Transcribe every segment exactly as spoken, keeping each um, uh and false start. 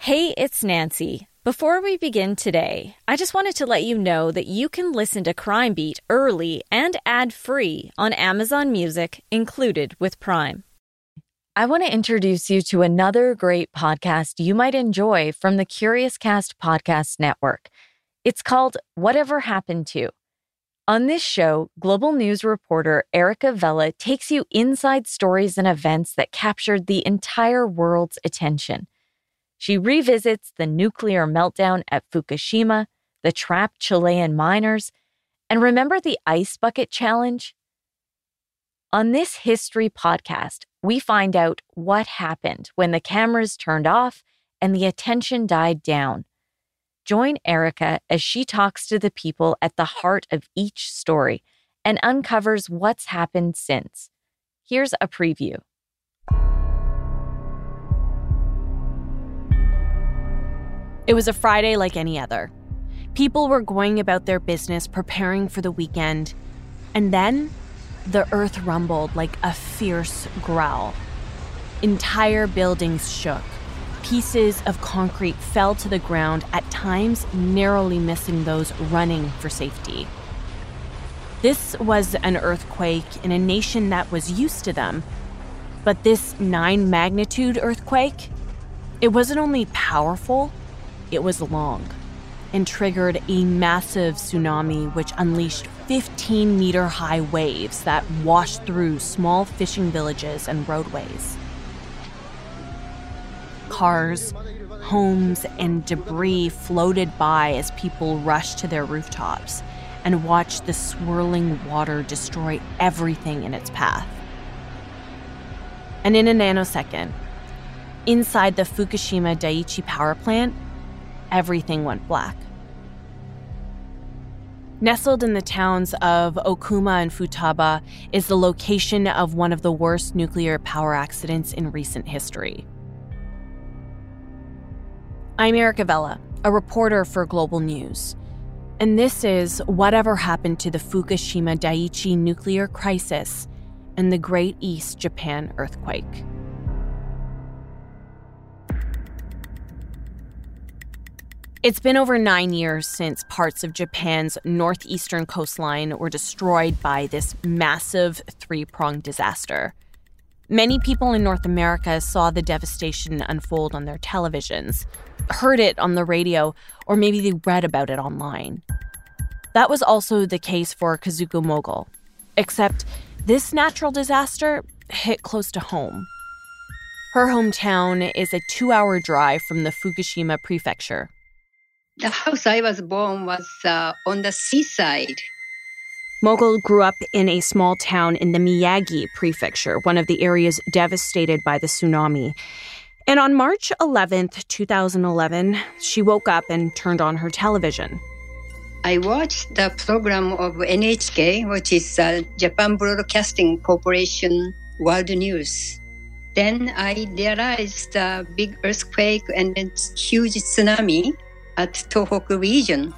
Hey, it's Nancy. Before we begin today, I just wanted to let you know that you can listen to Crime Beat early and ad-free on Amazon Music, included with Prime. I want to introduce you to another great podcast you might enjoy from the Curious Cast Podcast Network. It's called Whatever Happened To. On this show, global news reporter Erica Vela takes you inside stories and events that captured the entire world's attention. She revisits the nuclear meltdown at Fukushima, the trapped Chilean miners, and remember the Ice Bucket Challenge? On this history podcast, we find out what happened when the cameras turned off and the attention died down. Join Erica as she talks to the people at the heart of each story and uncovers what's happened since. Here's a preview. It was a Friday like any other. People were going about their business, preparing for the weekend. And then, the earth rumbled like a fierce growl. Entire buildings shook. Pieces of concrete fell to the ground, at times narrowly missing those running for safety. This was an earthquake in a nation that was used to them. But this nine-magnitude earthquake, it wasn't only powerful, it was long and triggered a massive tsunami which unleashed fifteen-meter-high waves that washed through small fishing villages and roadways. Cars, homes, and debris floated by as people rushed to their rooftops and watched the swirling water destroy everything in its path. And in a nanosecond, inside the Fukushima Daiichi power plant, everything went black. Nestled in the towns of Okuma and Futaba is the location of one of the worst nuclear power accidents in recent history. I'm Erica Vela, a reporter for Global News, and this is Whatever Happened to the Fukushima Daiichi nuclear crisis and the Great East Japan earthquake. It's been over nine years since parts of Japan's northeastern coastline were destroyed by this massive three-pronged disaster. Many people in North America saw the devastation unfold on their televisions, heard it on the radio, or maybe they read about it online. That was also the case for Kazuko Mogul, except this natural disaster hit close to home. Her hometown is a two-hour drive from the Fukushima prefecture. The house I was born was uh, on the seaside. Mogul grew up in a small town in the Miyagi prefecture, one of the areas devastated by the tsunami. And on March eleventh, twenty eleven, she woke up and turned on her television. I watched the program of N H K, which is uh, Japan Broadcasting Corporation World News. Then I realized the big earthquake and then huge tsunami at Tohoku region.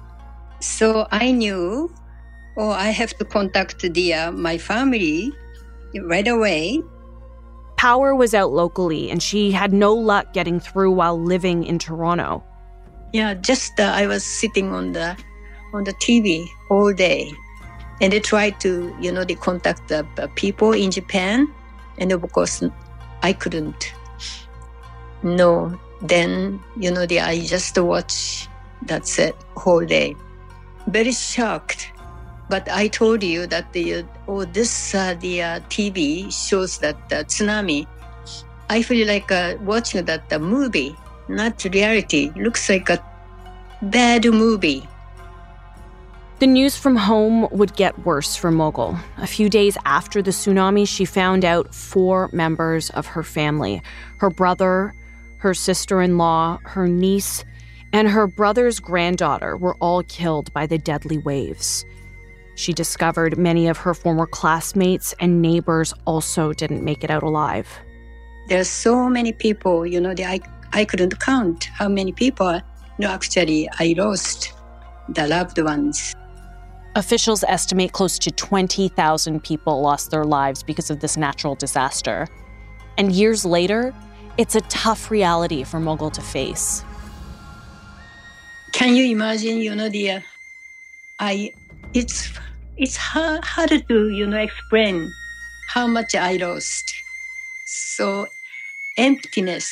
So I knew, oh, I have to contact the, uh, my family right away. Power was out locally, and she had no luck getting through while living in Toronto. Yeah, just uh, I was sitting on the on the T V all day, and they tried to, you know, they contact the uh, people in Japan, and of course, I couldn't. No. Then, you know, the, I just watch, that's it, whole day. Very shocked. But I told you that the, oh, this, uh, the uh, T V shows that the tsunami. I feel like uh, watching that the movie, not reality. Looks like a bad movie. The news from home would get worse for Mogul. A few days after the tsunami, she found out four members of her family, her brother, her sister-in-law, her niece, and her brother's granddaughter were all killed by the deadly waves. She discovered many of her former classmates and neighbors also didn't make it out alive. There's so many people, you know, I, I couldn't count how many people, you know, actually I lost the loved ones. Officials estimate close to twenty thousand people lost their lives because of this natural disaster. And years later, it's a tough reality for Mogul to face. Can you imagine, you know, the, uh, I, it's, it's hard, hard to, you know, explain how much I lost. So, emptiness.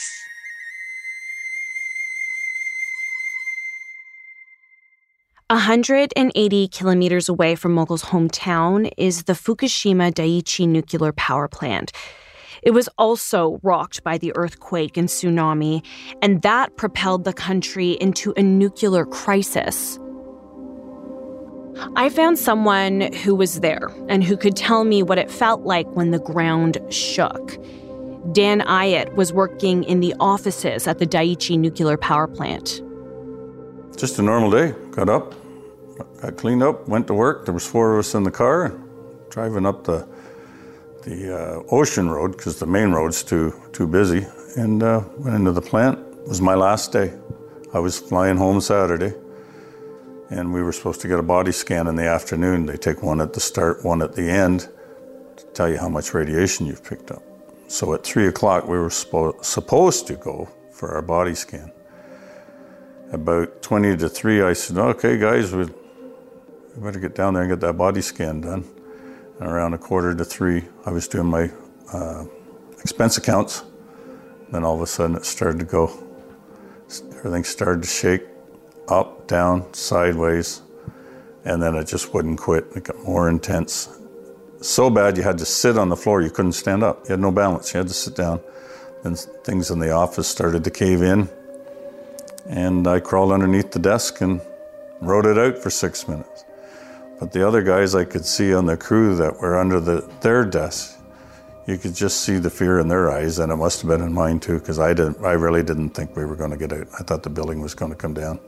one hundred eighty kilometers away from Mogul's hometown is the Fukushima Daiichi nuclear power plant. It was also rocked by the earthquake and tsunami, and that propelled the country into a nuclear crisis. I found someone who was there and who could tell me what it felt like when the ground shook. Dan Ayat was working in the offices at the Daiichi nuclear power plant. Just a normal day. Got up, got cleaned up, went to work. There was four of us in the car, driving up the the uh, ocean road because the main road's too too busy, and uh, went into the plant. It was my last day. I was flying home Saturday, and we were supposed to get a body scan in the afternoon. They take one at the start, one at the end, to tell you how much radiation you've picked up. So at three o'clock, we were spo- supposed to go for our body scan. About twenty to three, I said, okay, guys, we better get down there and get that body scan done. And around a quarter to three, I was doing my uh, expense accounts. Then all of a sudden it started to go. Everything started to shake, up, down, sideways, and then it just wouldn't quit. It got more intense. So bad you had to sit on the floor, you couldn't stand up. You had no balance, you had to sit down. Then things in the office started to cave in, and I crawled underneath the desk and wrote it out for six minutes. But the other guys I could see on the crew that were under the, their desks, you could just see the fear in their eyes, and it must have been in mine too, because I didn't. I really didn't think we were going to get out. I thought the building was going to come down.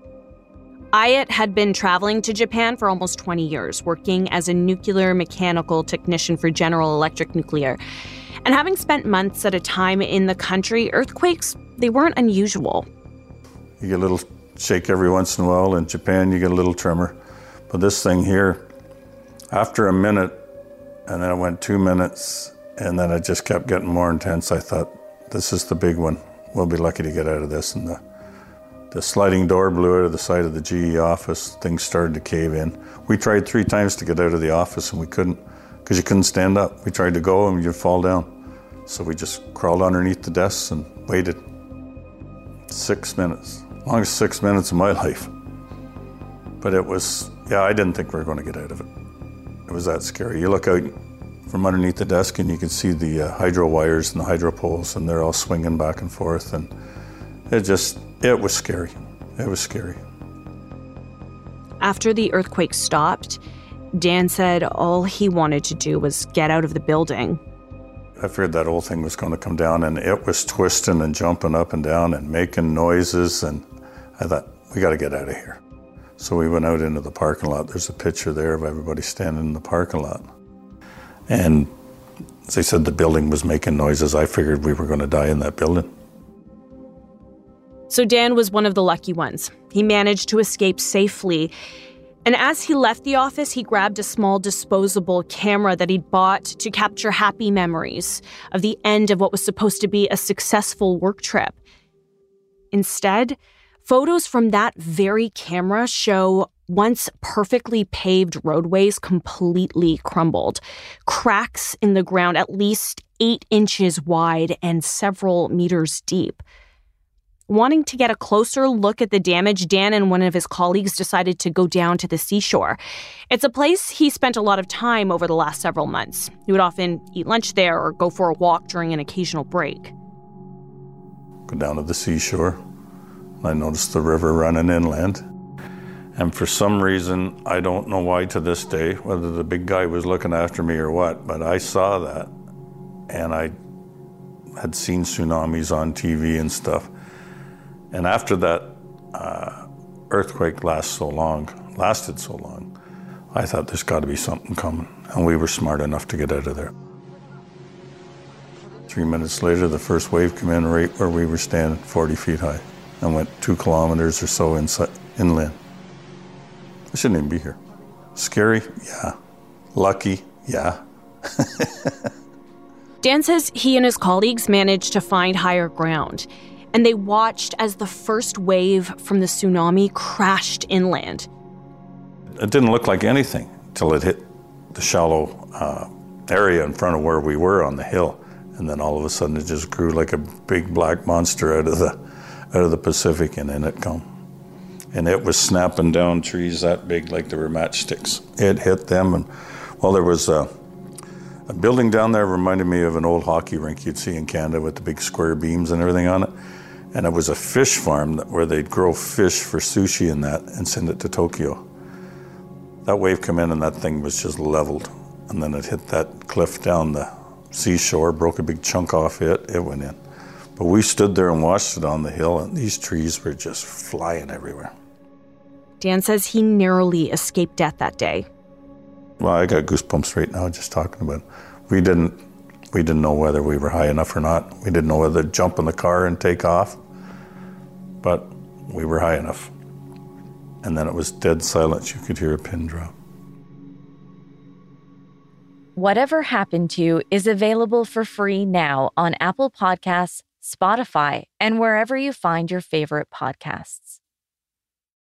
Ayat had been traveling to Japan for almost twenty years, working as a nuclear mechanical technician for General Electric Nuclear. And having spent months at a time in the country, earthquakes, they weren't unusual. You get a little shake every once in a while. In Japan, you get a little tremor. But this thing here, after a minute, and then it went two minutes, and then it just kept getting more intense, I thought, this is the big one. We'll be lucky to get out of this. And the, the sliding door blew out of the side of the G E office. Things started to cave in. We tried three times to get out of the office, and we couldn't, because you couldn't stand up. We tried to go, and you'd fall down. So we just crawled underneath the desks and waited. Six minutes. Longest six minutes of my life. But it was, yeah, I didn't think we were going to get out of it. It was that scary. You look out from underneath the desk and you can see the uh, hydro wires and the hydro poles, and they're all swinging back and forth. And it just, it was scary. It was scary. After the earthquake stopped, Dan said all he wanted to do was get out of the building. I feared that whole thing was going to come down, and it was twisting and jumping up and down and making noises. And I thought, we got to get out of here. So we went out into the parking lot. There's a picture there of everybody standing in the parking lot. And as they said, the building was making noises. I figured we were going to die in that building. So Dan was one of the lucky ones. He managed to escape safely. And as he left the office, he grabbed a small disposable camera that he'd bought to capture happy memories of the end of what was supposed to be a successful work trip. Instead, photos from that very camera show once perfectly paved roadways completely crumbled, cracks in the ground at least eight inches wide and several meters deep. Wanting to get a closer look at the damage, Dan and one of his colleagues decided to go down to the seashore. It's a place he spent a lot of time over the last several months. He would often eat lunch there or go for a walk during an occasional break. Go down to the seashore. I noticed the river running inland. And for some reason, I don't know why to this day, whether the big guy was looking after me or what, but I saw that. And I had seen tsunamis on T V and stuff. And after that uh, earthquake last so long, lasted so long, I thought there's got to be something coming. And we were smart enough to get out of there. Three minutes later, the first wave came in right where we were standing, forty feet high, and went two kilometers or so inside, inland. I shouldn't even be here. Scary? Yeah. Lucky? Yeah. Dan says he and his colleagues managed to find higher ground, and they watched as the first wave from the tsunami crashed inland. It didn't look like anything till it hit the shallow uh, area in front of where we were on the hill. And then all of a sudden it just grew like a big black monster out of the out of the Pacific, and in it come. And it was snapping down trees that big like they were matchsticks. It hit them, and well, there was a, a building down there reminded me of an old hockey rink you'd see in Canada with the big square beams and everything on it. And it was a fish farm that, where they'd grow fish for sushi and that and send it to Tokyo. That wave came in and that thing was just leveled. And then it hit that cliff down the seashore, broke a big chunk off it, it went in. But we stood there and watched it on the hill, and these trees were just flying everywhere. Dan says he narrowly escaped death that day. Well, I got goosebumps right now just talking about it. We didn't, we didn't know whether we were high enough or not. We didn't know whether to jump in the car and take off, but we were high enough. And then it was dead silence. You could hear a pin drop. Whatever Happened to You is available for free now on Apple Podcasts, Spotify, and wherever you find your favorite podcasts.